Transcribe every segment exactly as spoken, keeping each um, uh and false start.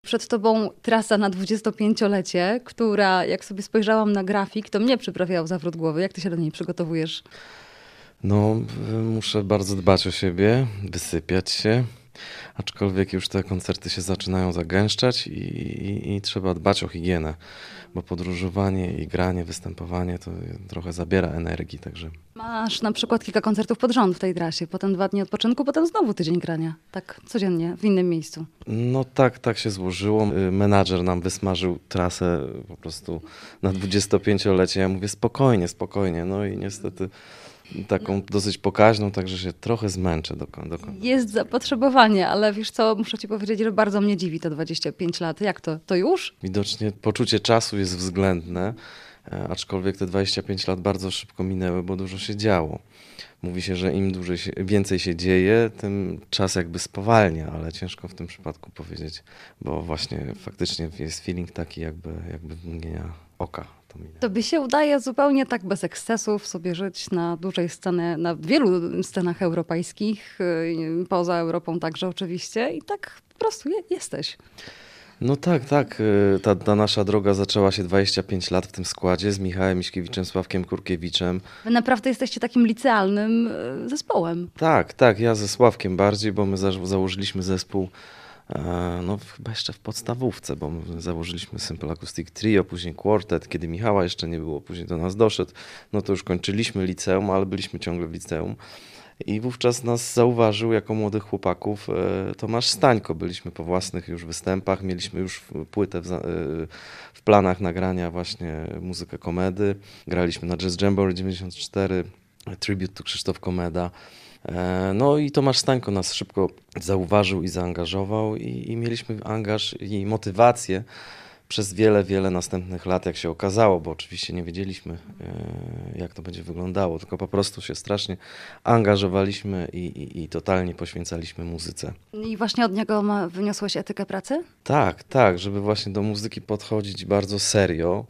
przed tobą trasa na dwudziestopięciolecie, która, jak sobie spojrzałam na grafik, to mnie przyprawiała w zawrót głowy. Jak ty się do niej przygotowujesz? No, muszę bardzo dbać o siebie, wysypiać się, aczkolwiek już te koncerty się zaczynają zagęszczać i, i, i trzeba dbać o higienę, bo podróżowanie i granie, występowanie to trochę zabiera energii, także... Masz na przykład kilka koncertów pod rząd w tej trasie, potem dwa dni odpoczynku, potem znowu tydzień grania. Tak codziennie, w innym miejscu. No tak, tak się złożyło. Menadżer nam wysmażył trasę po prostu na dwudziestopięciolecie. Ja mówię spokojnie, spokojnie. No i niestety taką dosyć pokaźną, także się trochę zmęczę do końca. Jest zapotrzebowanie, ale wiesz co, muszę ci powiedzieć, że bardzo mnie dziwi to dwadzieścia pięć lat. Jak to? To już? Widocznie poczucie czasu jest względne, aczkolwiek te dwadzieścia pięć lat bardzo szybko minęły, bo dużo się działo. Mówi się, że im dłużej się, więcej się dzieje, tym czas jakby spowalnia, ale ciężko w tym przypadku powiedzieć, bo właśnie faktycznie jest feeling taki jakby, jakby mgnienia oka. Tobie się udaje zupełnie tak bez ekscesów sobie żyć na dużej scenie, na wielu scenach europejskich, poza Europą także oczywiście i tak po prostu je, jesteś. No tak, tak. Ta, ta nasza droga zaczęła się dwadzieścia pięć lat w tym składzie z Michałem Miśkiewiczem, Sławkiem Kurkiewiczem. Wy naprawdę jesteście takim licealnym zespołem. Tak, tak. Ja ze Sławkiem bardziej, bo my za, założyliśmy zespół no chyba jeszcze w podstawówce, bo my założyliśmy Simple Acoustic Trio, później Quartet, kiedy Michała jeszcze nie było, później do nas doszedł, no to już kończyliśmy liceum, ale byliśmy ciągle w liceum. I wówczas nas zauważył jako młodych chłopaków Tomasz Stańko. Byliśmy po własnych już występach, mieliśmy już płytę w, w planach nagrania właśnie muzykę komedy. Graliśmy na Jazz Jamboree dziewięćdziesiąt cztery, tribute to Krzysztof Komeda. No i Tomasz Stańko nas szybko zauważył i zaangażował i, i mieliśmy angaż i motywację przez wiele, wiele następnych lat, jak się okazało, bo oczywiście nie wiedzieliśmy, jak to będzie wyglądało, tylko po prostu się strasznie angażowaliśmy i, i, i totalnie poświęcaliśmy muzyce. I właśnie od niego ma, wyniosłeś etykę pracy? Tak, tak, żeby właśnie do muzyki podchodzić bardzo serio,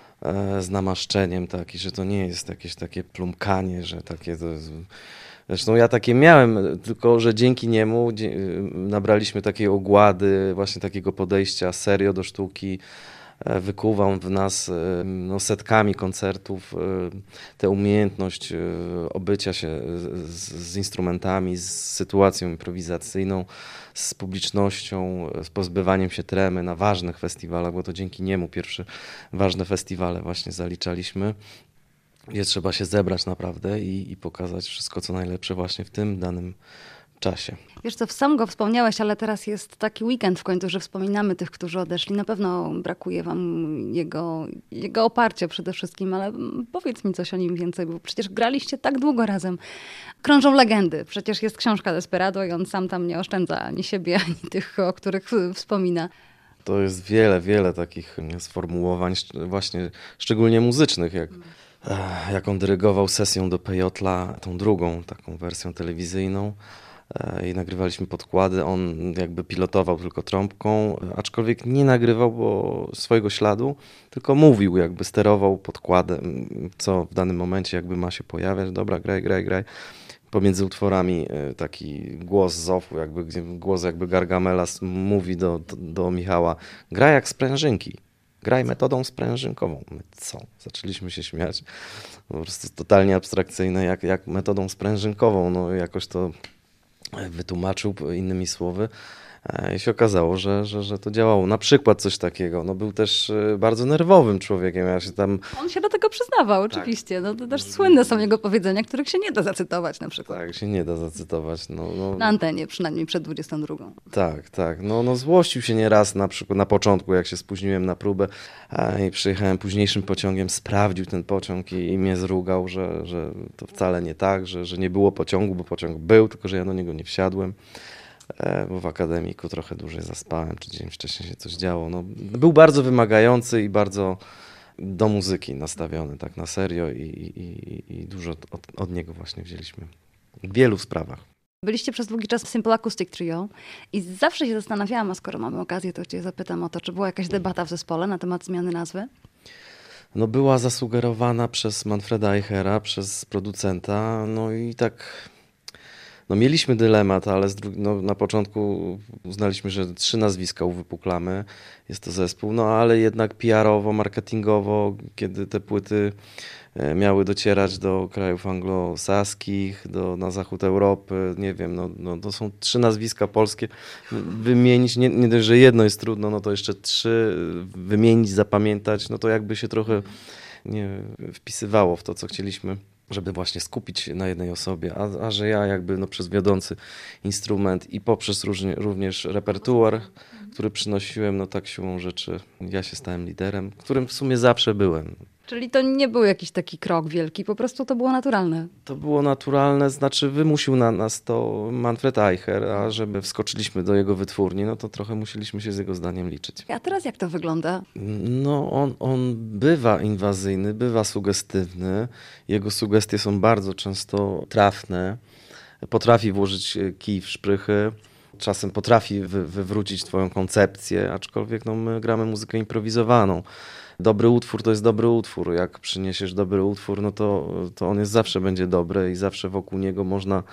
z namaszczeniem taki, że to nie jest jakieś takie plumkanie, że takie to jest... Zresztą ja takie miałem, tylko że dzięki niemu nabraliśmy takiej ogłady, właśnie takiego podejścia serio do sztuki. Wykuwał w nas no, setkami koncertów tę umiejętność obycia się z, z instrumentami, z sytuacją improwizacyjną, z publicznością, z pozbywaniem się tremy na ważnych festiwalach, bo to dzięki niemu pierwsze ważne festiwale właśnie zaliczaliśmy. Gdzie trzeba się zebrać naprawdę i, i pokazać wszystko, co najlepsze właśnie w tym danym czasie. Wiesz co, sam go wspomniałeś, ale teraz jest taki weekend w końcu, że wspominamy tych, którzy odeszli. Na pewno brakuje wam jego, jego oparcia przede wszystkim, ale powiedz mi coś o nim więcej, bo przecież graliście tak długo razem. Krążą legendy. Przecież jest książka Desperado i on sam tam nie oszczędza ani siebie, ani tych, o których wspomina. To jest wiele, wiele takich sformułowań, właśnie szczególnie muzycznych, jak jak on dyrygował sesją do Pejotla, tą drugą, taką wersją telewizyjną i nagrywaliśmy podkłady, on jakby pilotował tylko trąbką, aczkolwiek nie nagrywał bo swojego śladu, tylko mówił, jakby sterował podkładem, co w danym momencie jakby ma się pojawiać, dobra, graj, graj, graj. Pomiędzy utworami taki głos z ofu, jakby, głos jakby Gargamela mówi do, do, do Michała, graj jak z prężynki. Graj metodą sprężynkową. My co? Zaczęliśmy się śmiać. Po prostu totalnie abstrakcyjne, jak, jak metodą sprężynkową. No jakoś to wytłumaczył innymi słowy. I się okazało, że, że, że to działało. Na przykład coś takiego. No, był też bardzo nerwowym człowiekiem. Ja się tam... On się do tego przyznawał, oczywiście. No, to też słynne są jego powiedzenia, których się nie da zacytować na przykład. Tak, się nie da zacytować. No, no... Na antenie, przynajmniej przed dwudziestą drugą. Tak, tak. No, no złościł się nieraz na przykład na początku, jak się spóźniłem na próbę a, i przyjechałem późniejszym pociągiem, sprawdził ten pociąg i, i mnie zrugał, że, że to wcale nie tak, że, że nie było pociągu, bo pociąg był, tylko że ja do niego nie wsiadłem. Bo w akademiku trochę dłużej zaspałem, czy dzień wcześniej się coś działo. No, był bardzo wymagający i bardzo do muzyki nastawiony, tak na serio i, i, i dużo od, od niego właśnie wzięliśmy w wielu sprawach. Byliście przez długi czas Simple Acoustic Trio i zawsze się zastanawiałam, a skoro mamy okazję, to cię zapytam o to, czy była jakaś debata w zespole na temat zmiany nazwy? No była zasugerowana przez Manfreda Eichera, przez producenta, no i tak... No mieliśmy dylemat, ale z dru- no, na początku uznaliśmy, że trzy nazwiska uwypuklamy. Jest to zespół, no ale jednak P R-owo, marketingowo, kiedy te płyty miały docierać do krajów anglosaskich, do, na zachód Europy, nie wiem, no, no to są trzy nazwiska polskie. Wymienić, nie, nie dość, że jedno jest trudno, no to jeszcze trzy wymienić, zapamiętać, no to jakby się trochę nie wpisywało w to, co chcieliśmy, żeby właśnie skupić się na jednej osobie, a, a że ja jakby no, przez wiodący instrument i poprzez różnie, również repertuar, który przynosiłem, no tak siłą rzeczy ja się stałem liderem, którym w sumie zawsze byłem. Czyli to nie był jakiś taki krok wielki, po prostu to było naturalne. To było naturalne, znaczy wymusił na nas to Manfred Eicher, a żeby wskoczyliśmy do jego wytwórni, no to trochę musieliśmy się z jego zdaniem liczyć. A teraz jak to wygląda? No on, on bywa inwazyjny, bywa sugestywny, jego sugestie są bardzo często trafne, potrafi włożyć kij w szprychy, czasem potrafi wy, wywrócić twoją koncepcję, aczkolwiek no, my gramy muzykę improwizowaną. Dobry utwór to jest dobry utwór. Jak przyniesiesz dobry utwór, no to, to on jest zawsze będzie dobry i zawsze wokół niego można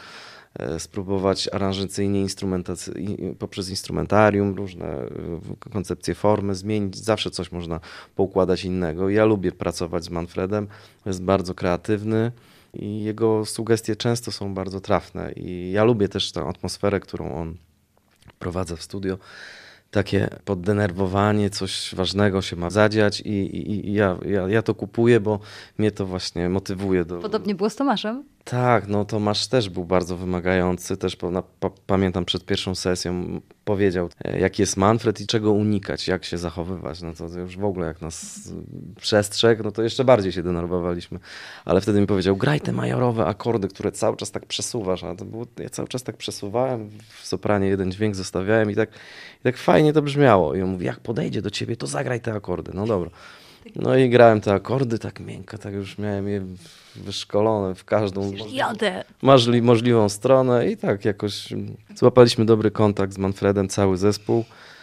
spróbować aranżacyjnie, instrumentacy- poprzez instrumentarium, różne koncepcje formy zmienić. Zawsze coś można poukładać innego. Ja lubię pracować z Manfredem. Jest bardzo kreatywny i jego sugestie często są bardzo trafne. I ja lubię też tę atmosferę, którą on wprowadza w studio. Takie poddenerwowanie, coś ważnego się ma zadziać i, i, i ja, ja, ja to kupuję, bo mnie to właśnie motywuje. Do... Podobnie było z Tomaszem? Tak, no Tomasz też był bardzo wymagający, też po, na, pa, pamiętam przed pierwszą sesją powiedział, jaki jest Manfred i czego unikać, jak się zachowywać, no to już w ogóle jak nas przestrzegł, no to jeszcze bardziej się denerwowaliśmy, ale wtedy mi powiedział, graj te majorowe akordy, które cały czas tak przesuwasz, a to było, ja cały czas tak przesuwałem, w sopranie jeden dźwięk zostawiałem i tak, i tak fajnie to brzmiało i on mówi, jak podejdzie do ciebie, to zagraj te akordy, no dobra. No i grałem te akordy tak miękko, tak już miałem je wyszkolone w każdą możli- możliwą stronę i tak jakoś złapaliśmy dobry kontakt z Manfredem, cały zespół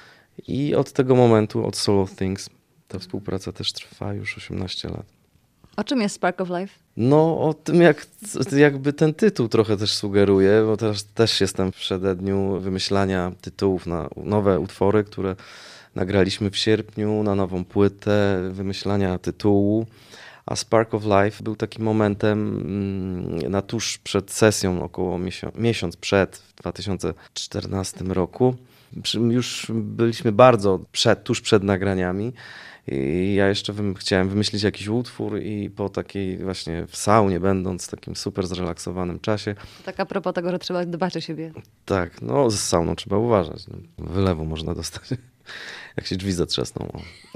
i od tego momentu, od Solo Things, ta współpraca też trwa już osiemnaście lat. O czym jest Spark of Life? No o tym, jak, jakby ten tytuł trochę też sugeruje, bo też, też jestem w przededniu wymyślania tytułów na nowe utwory, które nagraliśmy w sierpniu na nową płytę, wymyślania tytułu, a Spark of Life był takim momentem na tuż przed sesją, około miesiąc, miesiąc przed, w dwa tysiące czternastym roku. Już byliśmy bardzo przed, tuż przed nagraniami i ja jeszcze wym, chciałem wymyślić jakiś utwór i po takiej właśnie w saunie będąc, w takim super zrelaksowanym czasie. Tak a propos tego, że trzeba dbać o siebie. Tak, no z sauną trzeba uważać. No, wylewu można dostać, jak się drzwi zatrzasną.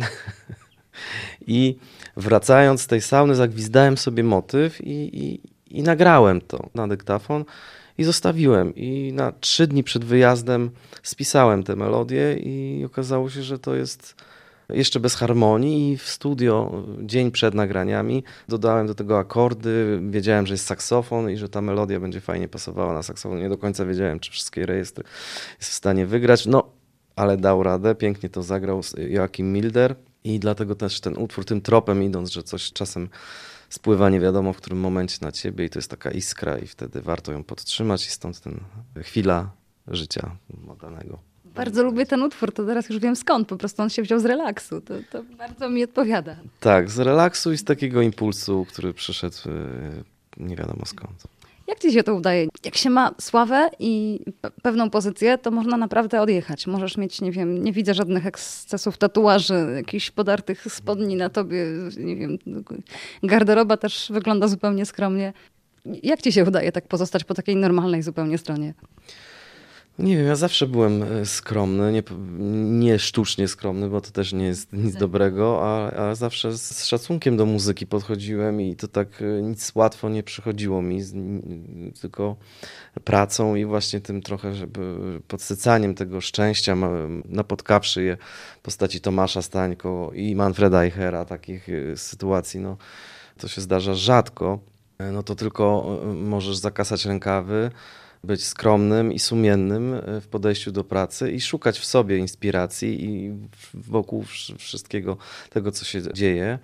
I wracając z tej sauny zagwizdałem sobie motyw i, i, i nagrałem to na dyktafon i zostawiłem. I na trzy dni przed wyjazdem spisałem tę melodię i okazało się, że to jest jeszcze bez harmonii i w studio dzień przed nagraniami dodałem do tego akordy, wiedziałem, że jest saksofon i że ta melodia będzie fajnie pasowała na saksofon. Nie do końca wiedziałem, czy wszystkie rejestry jest w stanie wygrać, no ale dał radę, pięknie to zagrał Joachim Milder i dlatego też ten utwór tym tropem idąc, że coś czasem spływa nie wiadomo w którym momencie na ciebie i to jest taka iskra i wtedy warto ją podtrzymać i stąd ten chwila życia danego. Bardzo lubię ten utwór, to teraz już wiem skąd, po prostu on się wziął z relaksu, to, to bardzo mi odpowiada. Tak, z relaksu i z takiego impulsu, który przyszedł nie wiadomo skąd. Jak ci się to udaje? Jak się ma sławę i pe- pewną pozycję, to można naprawdę odjechać. Możesz mieć, nie wiem, nie widzę żadnych ekscesów tatuaży, jakichś podartych spodni na tobie, nie wiem, garderoba też wygląda zupełnie skromnie. Jak ci się udaje tak pozostać po takiej normalnej zupełnie stronie? Nie wiem, ja zawsze byłem skromny, nie, nie sztucznie skromny, bo to też nie jest nic tak. dobrego, a, a zawsze z szacunkiem do muzyki podchodziłem i to tak nic łatwo nie przychodziło mi, z, tylko pracą i właśnie tym trochę, żeby podsycaniem tego szczęścia, napotkawszy je w postaci Tomasza Stańko i Manfreda Eichera, takich sytuacji, no to się zdarza rzadko, no to tylko możesz zakasać rękawy, być skromnym i sumiennym w podejściu do pracy i szukać w sobie inspiracji i wokół wszystkiego tego, co się dzieje.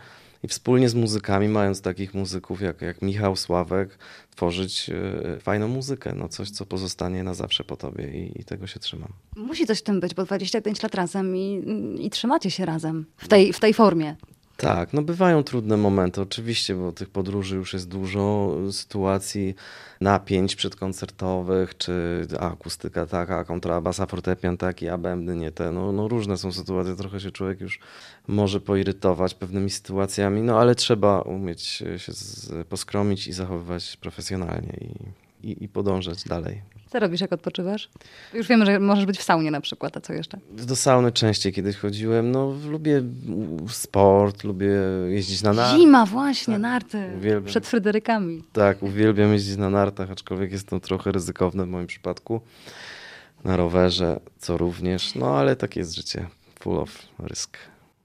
i wspólnie z muzykami, mając takich muzyków jak, jak Michał, Sławek, tworzyć y, fajną muzykę, no coś, co pozostanie na zawsze po tobie i, i tego się trzymam. Musi coś w tym być, bo dwadzieścia pięć lat razem i, i trzymacie się razem w tej, w tej formie. Tak, no bywają trudne momenty oczywiście, bo tych podróży już jest dużo, sytuacji, napięć przedkoncertowych, czy akustyka taka, kontrabas, a fortepian taki, a bębny nie te. No, no różne są sytuacje, trochę się człowiek już może poirytować pewnymi sytuacjami, no ale trzeba umieć się z, poskromić i zachowywać profesjonalnie i, i, i podążać dalej. Co robisz, jak odpoczywasz? Już wiemy, że możesz być w saunie na przykład, a co jeszcze? Do sauny częściej kiedyś chodziłem. No, lubię sport, lubię jeździć na nartach. Zima, właśnie, narty. Uwielbiam. Przed Fryderykami. Tak, uwielbiam jeździć na nartach, aczkolwiek jest to trochę ryzykowne w moim przypadku. Na rowerze, co również. No, ale takie jest życie. Full of risk.